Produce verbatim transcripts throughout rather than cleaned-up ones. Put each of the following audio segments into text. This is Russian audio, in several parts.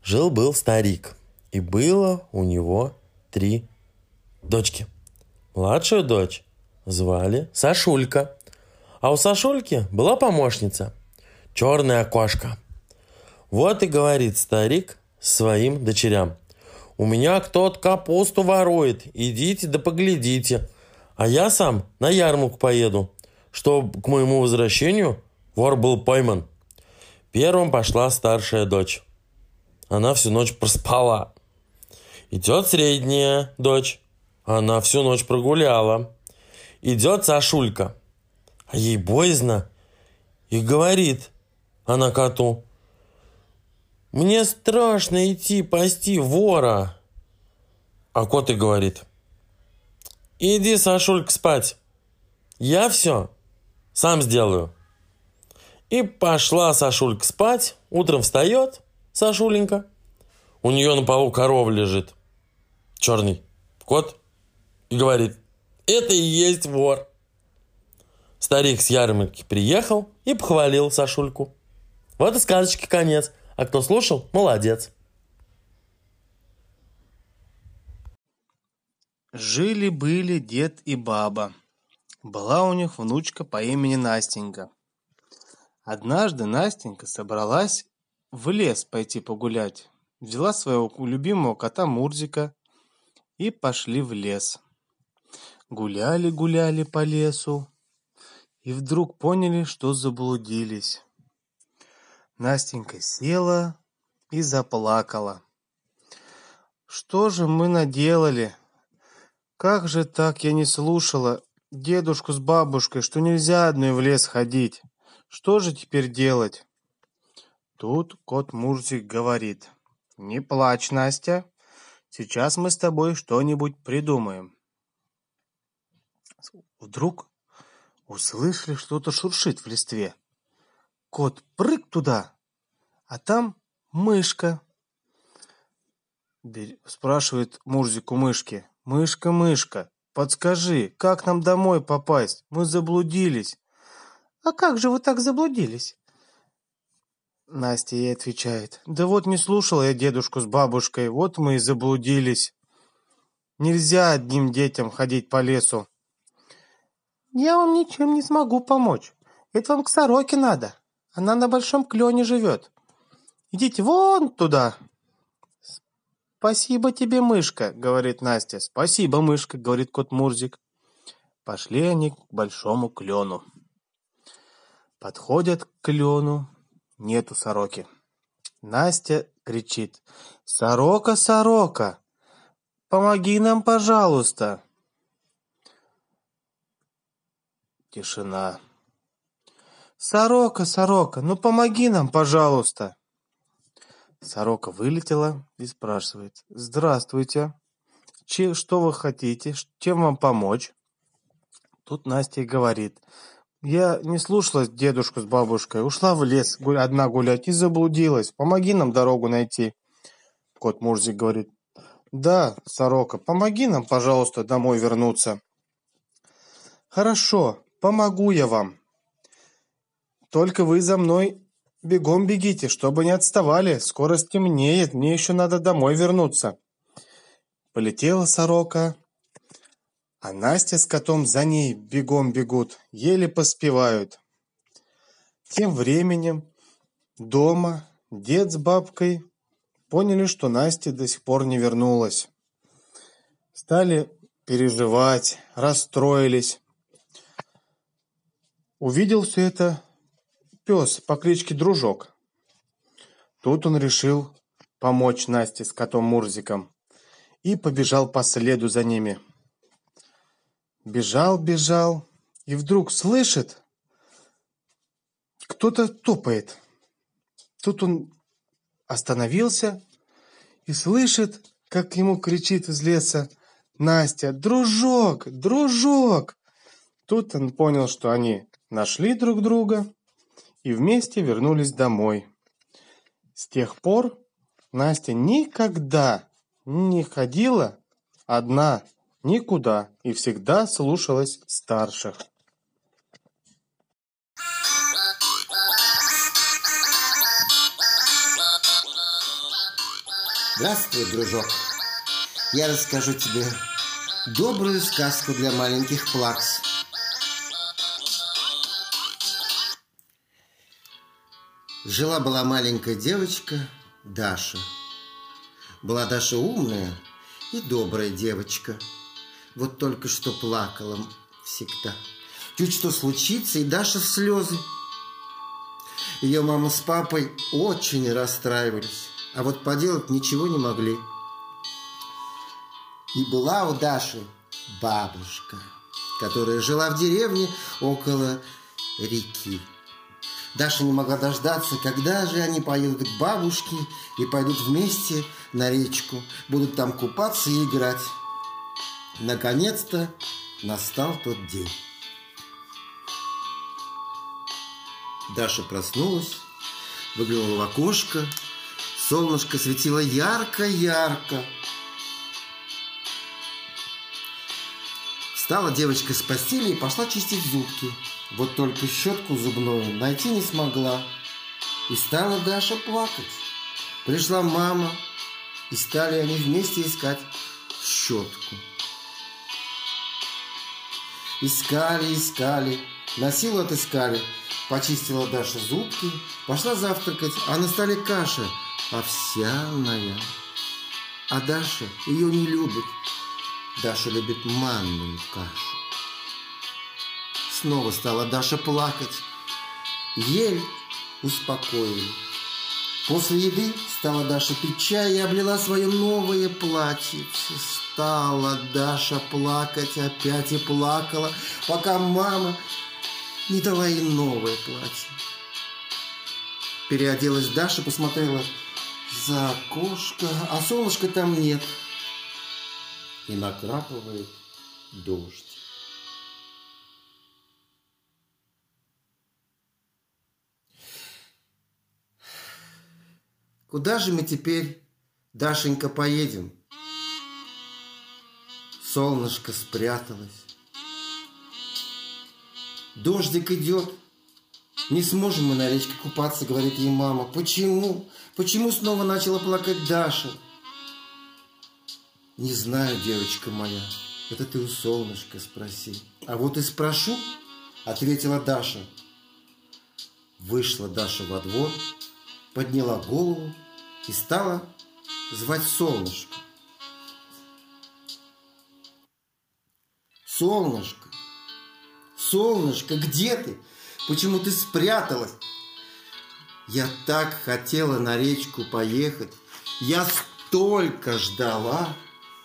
Жил-был старик, и было у него три дочки. Младшую дочь звали Сашулька, а у Сашульки была помощница, черная кошка. Вот и говорит старик своим дочерям: «У меня кто-то капусту ворует, идите да поглядите, а я сам на ярмарку поеду, чтобы к моему возвращению вор был пойман». Первым пошла старшая дочь. Она всю ночь проспала. Идет средняя дочь. Она всю ночь прогуляла. Идет Сашулька. А ей боязно. И говорит она коту: «Мне страшно идти пасти вора». А кот и говорит: «Иди, Сашулька, спать. Я все сам сделаю». И пошла Сашулька спать. Утром встает Сашуленька. У нее на полу корова лежит. Черный кот. И говорит: «Это и есть вор». Старик с ярмарки приехал и похвалил Сашульку. Вот и сказочки конец. А кто слушал, молодец. Жили-были дед и баба. Была у них внучка по имени Настенька. Однажды Настенька собралась в лес пойти погулять. Взяла своего любимого кота Мурзика и пошли в лес. Гуляли-гуляли по лесу и вдруг поняли, что заблудились. Настенька села и заплакала. «Что же мы наделали? Как же так я не слушала дедушку с бабушкой, что нельзя одной в лес ходить? Что же теперь делать?» Тут кот Мурзик говорит: «Не плачь, Настя, сейчас мы с тобой что-нибудь придумаем». Вдруг услышали, что-то шуршит в листве. Кот прыг туда, а там мышка. Спрашивает Мурзик у мышки: «Мышка, мышка, подскажи, как нам домой попасть? Мы заблудились». «А как же вы так заблудились?» Настя ей отвечает: «Да вот не слушала я дедушку с бабушкой, вот мы и заблудились. Нельзя одним детям ходить по лесу». «Я вам ничем не смогу помочь. Это вам к сороке надо. Она на большом клене живет. Идите вон туда». «Спасибо тебе, мышка», — говорит Настя. «Спасибо, мышка», — говорит кот Мурзик. Пошли они к большому клену. Подходят к клену. Нету сороки. Настя кричит: «Сорока, сорока, помоги нам, пожалуйста». Тишина. «Сорока, сорока, ну помоги нам, пожалуйста». Сорока вылетела и спрашивает: «Здравствуйте, Че, что вы хотите, чем вам помочь?» Тут Настя и говорит: «Я не слушалась дедушку с бабушкой, ушла в лес одна гулять и заблудилась. Помоги нам дорогу найти». Кот Мурзик говорит: «Да, сорока, помоги нам, пожалуйста, домой вернуться». «Хорошо, помогу я вам. Только вы за мной бегом бегите, чтобы не отставали. Скоро стемнеет, мне еще надо домой вернуться». Полетела сорока, а Настя с котом за ней бегом бегут, еле поспевают. Тем временем дома дед с бабкой поняли, что Настя до сих пор не вернулась. Стали переживать, расстроились. Увидел все это пес по кличке Дружок. Тут он решил помочь Насте с котом Мурзиком и побежал по следу за ними. Бежал, бежал, и вдруг слышит, кто-то топает. Тут он остановился и слышит, как ему кричит из леса Настя: «Дружок, дружок!» Тут он понял, что они нашли друг друга и вместе вернулись домой. С тех пор Настя никогда не ходила одна никуда и всегда слушалась старших. Здравствуй, дружок. Я расскажу тебе добрую сказку для маленьких плакс. Жила-была маленькая девочка Даша. Была Даша умная и добрая девочка. Вот только что плакала всегда. Чуть что случится, и Даша в слезы. Ее мама с папой очень расстраивались, а вот поделать ничего не могли. И была у Даши бабушка, которая жила в деревне около реки. Даша не могла дождаться, когда же они поедут к бабушке и пойдут вместе на речку, будут там купаться и играть. Наконец-то настал тот день. Даша проснулась, выглянула в окошко. Солнышко светило ярко-ярко. Встала девочка с постели и пошла чистить зубки. Вот только щетку зубную найти не смогла. И стала Даша плакать. Пришла мама, и стали они вместе искать щетку. Искали, искали, на силу отыскали. Почистила Даша зубки, пошла завтракать, а на столе каша овсяная. А Даша ее не любит. Даша любит манную кашу. Снова стала Даша плакать. Еле успокоили. После еды стала Даша пить чай и облила свое новое платьице. Стала Даша плакать опять и плакала, пока мама не дала ей новое платье. Переоделась Даша, посмотрела за окошко, а солнышка там нет. И накрапывает дождь. Куда же мы теперь, Дашенька, поедем? Солнышко спряталось. Дождик идет. Не сможем мы на речке купаться, говорит ей мама. Почему? Почему снова начала плакать Даша? Не знаю, девочка моя. Это ты у солнышка спроси. А вот и спрошу, ответила Даша. Вышла Даша во двор, подняла голову и стала звать солнышко. Солнышко, солнышко, где ты? Почему ты спряталась? Я так хотела на речку поехать. Я столько ждала.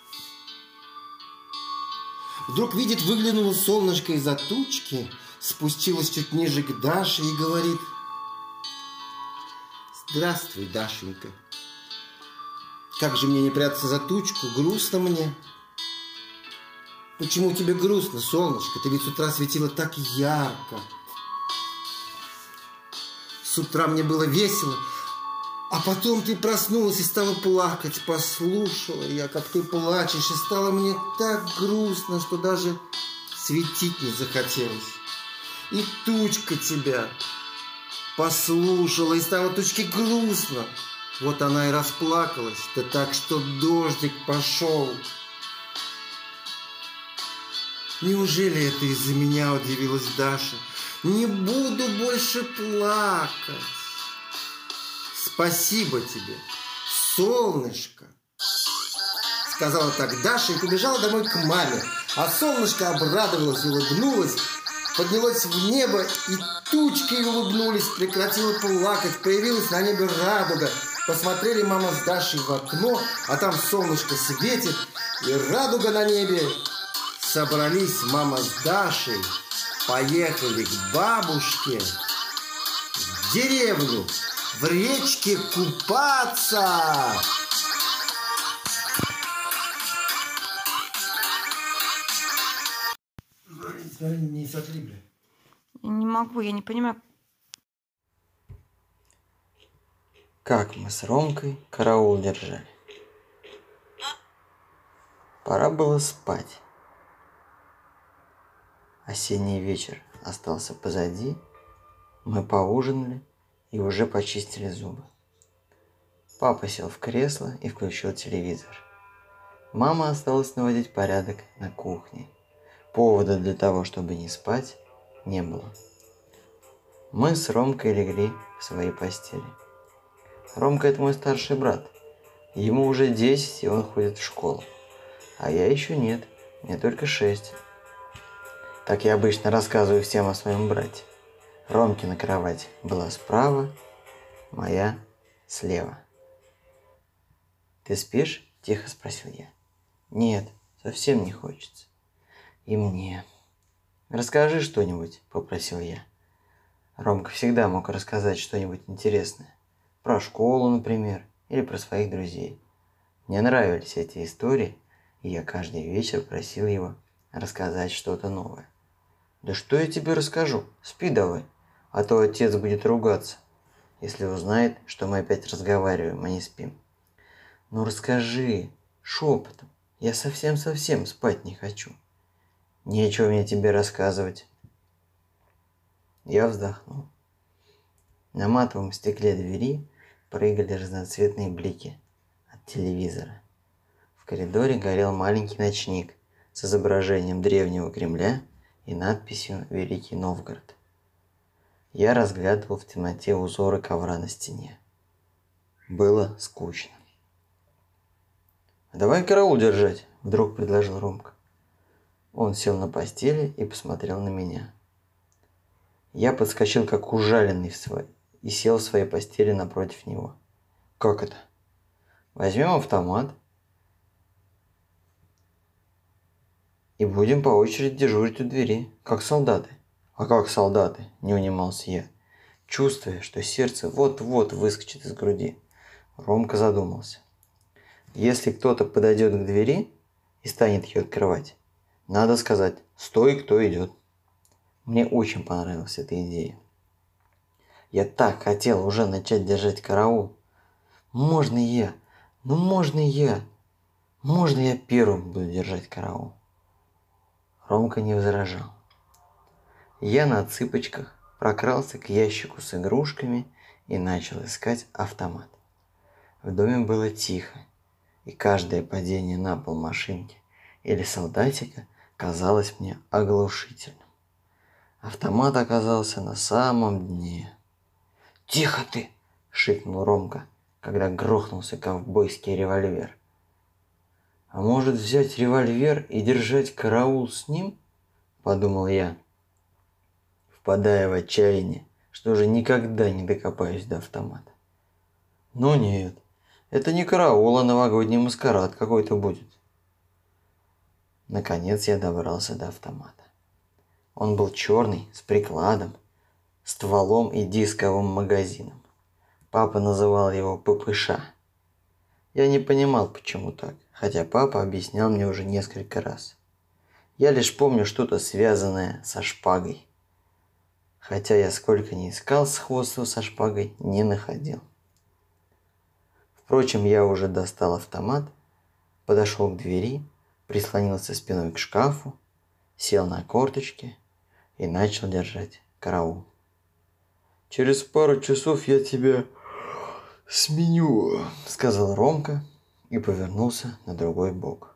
Вдруг видит, выглянуло солнышко из-за тучки, спустилась чуть ниже к Даше и говорит: здравствуй, Дашенька. Как же мне не прятаться за тучку? Грустно мне. Почему тебе грустно, солнышко? Ты ведь с утра светило так ярко. С утра мне было весело, а потом ты проснулась и стала плакать. Послушала я, как ты плачешь, и стало мне так грустно, что даже светить не захотелось. И тучка тебя послушала, и стало тучке грустно. Вот она и расплакалась, да так, что дождик пошел. Неужели это из-за меня, удивилась Даша? Не буду больше плакать. Спасибо тебе, солнышко. Сказала так Даша и побежала домой к маме. А солнышко обрадовалось и улыбнулось, поднялось в небо, и тучки улыбнулись, прекратила плакать, появилась на небе радуга. Посмотрели мама с Дашей в окно, а там солнышко светит, и радуга на небе. Собрались мама с Дашей, поехали к бабушке в деревню, в речке купаться. Смотри, не сотри, бля. Я не могу, я не понимаю. Как мы с Ромкой караул держали. Пора было спать. Осенний вечер остался позади. Мы поужинали и уже почистили зубы. Папа сел в кресло и включил телевизор. Мама осталась наводить порядок на кухне. Повода для того, чтобы не спать, не было. Мы с Ромкой легли в свои постели. Ромка – это мой старший брат. Ему уже десять, и он ходит в школу. А я еще нет, мне только шесть. Так я обычно рассказываю всем о своем брате. Ромкина кровать была справа, моя слева. «Ты спишь?» – тихо спросил я. «Нет, совсем не хочется». «И мне». «Расскажи что-нибудь», – попросил я. Ромка всегда мог рассказать что-нибудь интересное. Про школу, например, или про своих друзей. Мне нравились эти истории, и я каждый вечер просил его рассказать что-то новое. «Да что я тебе расскажу? Спи давай, а то отец будет ругаться, если узнает, что мы опять разговариваем, а не спим». «Ну расскажи, шепотом, я совсем-совсем спать не хочу». «Нечего мне тебе рассказывать». Я вздохнул. На матовом стекле двери прыгали разноцветные блики от телевизора. В коридоре горел маленький ночник с изображением древнего Кремля и надписью «Великий Новгород». Я разглядывал в темноте узоры ковра на стене. Было скучно. «Давай караул держать», — вдруг предложил Ромка. Он сел на постели и посмотрел на меня. Я подскочил, как ужаленный, в свой, и сел в своей постели напротив него. «Как это?» «Возьмем автомат и будем по очереди дежурить у двери, как солдаты». «А как солдаты?» – не унимался я, чувствуя, что сердце вот-вот выскочит из груди. Ромка задумался. «Если кто-то подойдет к двери и станет ее открывать, надо сказать: "Стой, кто идет"». Мне очень понравилась эта идея. Я так хотел уже начать держать караул. Можно я? Ну можно я? Можно я первым буду держать караул? Ромка не возражал. Я на цыпочках прокрался к ящику с игрушками и начал искать автомат. В доме было тихо, и каждое падение на пол машинки или солдатика казалось мне оглушительным. Автомат оказался на самом дне. «Тихо ты!» – шикнул Ромка, когда грохнулся ковбойский револьвер. «А может взять револьвер и держать караул с ним?» – подумал я, впадая в отчаяние, что уже никогда не докопаюсь до автомата. «Ну нет, это не караул, а новогодний маскарад какой-то будет». Наконец я добрался до автомата. Он был черный, с прикладом, стволом и дисковым магазином. Папа называл его ППШ. Я не понимал, почему так, хотя папа объяснял мне уже несколько раз. Я лишь помню что-то связанное со шпагой. Хотя я сколько ни искал сходства со шпагой, не находил. Впрочем, я уже достал автомат, подошел к двери, прислонился спиной к шкафу, сел на корточки и начал держать караул. «Через пару часов я тебя сменю», — сказал Ромка и повернулся на другой бок.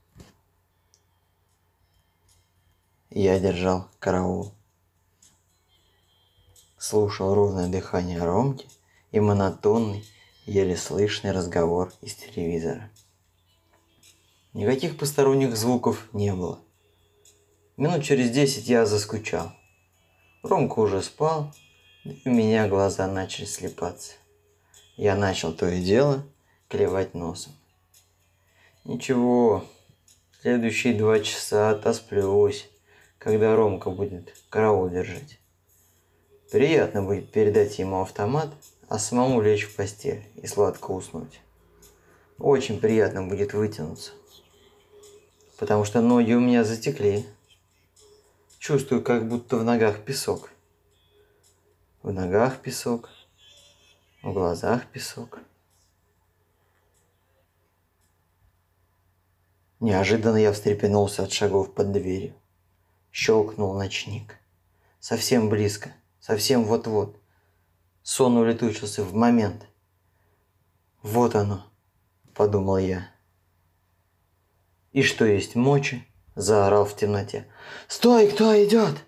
Я держал караул. Слушал ровное дыхание Ромки и монотонный, еле слышный разговор из телевизора. Никаких посторонних звуков не было. Минут через десять я заскучал. Ромка уже спал, и у меня глаза начали слепаться. Я начал то и дело клевать носом. Ничего, следующие два часа отосплюсь, когда Ромка будет караул держать. Приятно будет передать ему автомат, а самому лечь в постель и сладко уснуть. Очень приятно будет вытянуться, потому что ноги у меня затекли. Чувствую, как будто в ногах песок. В ногах песок, в глазах песок. Неожиданно я встрепенулся от шагов под дверью. Щелкнул ночник. Совсем близко, совсем вот-вот. Сон улетучился в момент. Вот оно, подумал я. И что есть мочи, заорал в темноте. Стой, кто идет?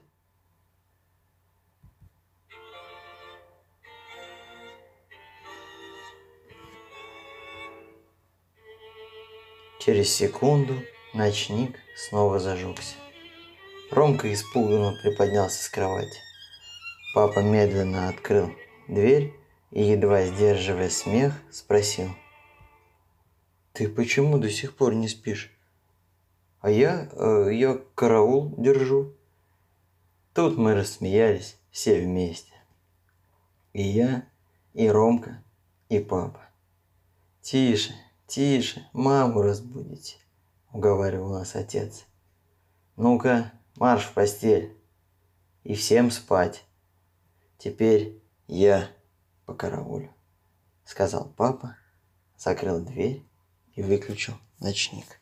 Через секунду ночник снова зажегся. Ромка испуганно приподнялся с кровати. Папа медленно открыл дверь и, едва сдерживая смех, спросил. «Ты почему до сих пор не спишь?» «А я... Э, я караул держу». Тут мы рассмеялись все вместе. И я, и Ромка, и папа. «Тише, тише, маму разбудите», — уговаривал нас отец. «Ну-ка, марш в постель. И всем спать. Теперь я по караулю», — сказал папа, закрыл дверь и выключил ночник.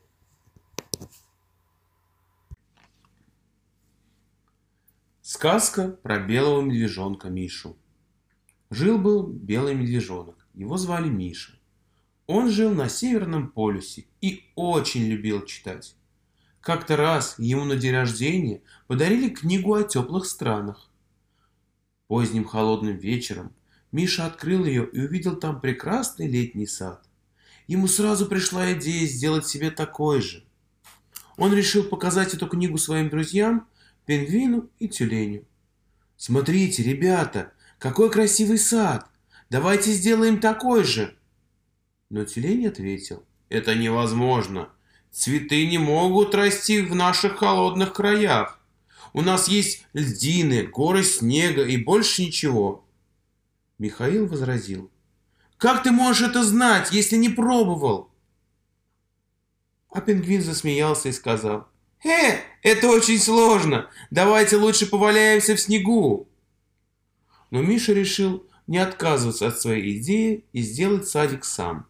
Сказка про белого медвежонка Мишу. Жил-был белый медвежонок. Его звали Миша. Он жил на Северном полюсе и очень любил читать. Как-то раз ему на день рождения подарили книгу о теплых странах. Поздним холодным вечером Миша открыл ее и увидел там прекрасный летний сад. Ему сразу пришла идея сделать себе такой же. Он решил показать эту книгу своим друзьям, пингвину и тюленю. «Смотрите, ребята, какой красивый сад! Давайте сделаем такой же!» Но тюлень ответил: «Это невозможно. Цветы не могут расти в наших холодных краях. У нас есть льдины, горы снега и больше ничего». Михаил возразил: «Как ты можешь это знать, если не пробовал?» А пингвин засмеялся и сказал: «Э, это очень сложно. Давайте лучше поваляемся в снегу». Но Миша решил не отказываться от своей идеи и сделать садик сам.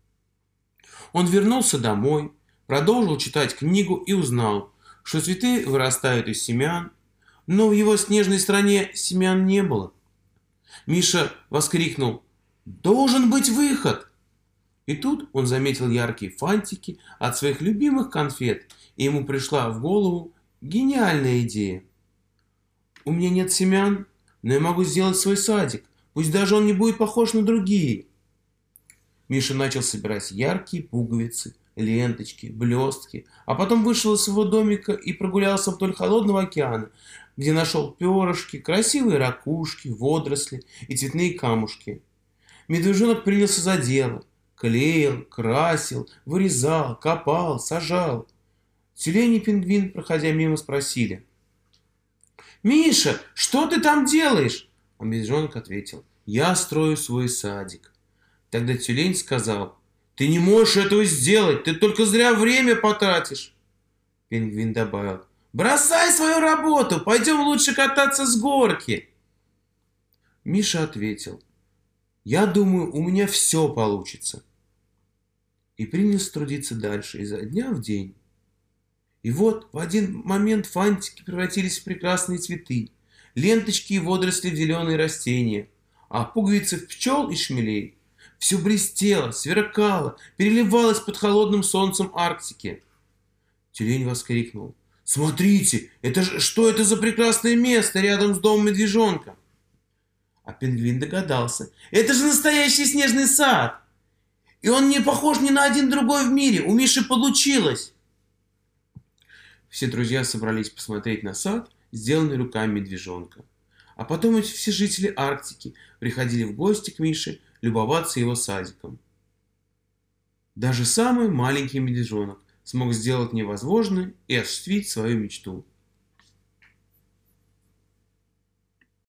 Он вернулся домой, продолжил читать книгу и узнал, что цветы вырастают из семян, но в его снежной стране семян не было. Миша воскликнул: «Должен быть выход!» И тут он заметил яркие фантики от своих любимых конфет, и ему пришла в голову гениальная идея. «У меня нет семян, но я могу сделать свой садик, пусть даже он не будет похож на другие». Миша начал собирать яркие пуговицы, ленточки, блестки, а потом вышел из своего домика и прогулялся вдоль холодного океана, где нашел перышки, красивые ракушки, водоросли и цветные камушки. Медвежонок принялся за дело. Клеил, красил, вырезал, копал, сажал. Тюлень и пингвин, проходя мимо, спросили: «Миша, что ты там делаешь?» А медвежонок ответил: «Я строю свой садик». Тогда тюлень сказал: «Ты не можешь этого сделать, ты только зря время потратишь». Пингвин добавил: «Бросай свою работу, пойдем лучше кататься с горки». Миша ответил: «Я думаю, у меня все получится». И принялся трудиться дальше, изо дня в день. И вот в один момент фантики превратились в прекрасные цветы, ленточки и водоросли в зеленые растения, а пуговицы в пчел и шмелей. Все блестело, сверкало, переливалось под холодным солнцем Арктики. Тюлень воскликнул: «Смотрите, это же, что это за прекрасное место рядом с домом медвежонка?» А пингвин догадался: «Это же настоящий снежный сад! И он не похож ни на один другой в мире, у Миши получилось!» Все друзья собрались посмотреть на сад, сделанный руками медвежонка. А потом эти все жители Арктики приходили в гости к Мише любоваться его садиком. Даже самый маленький медвежонок смог сделать невозможное и осуществить свою мечту.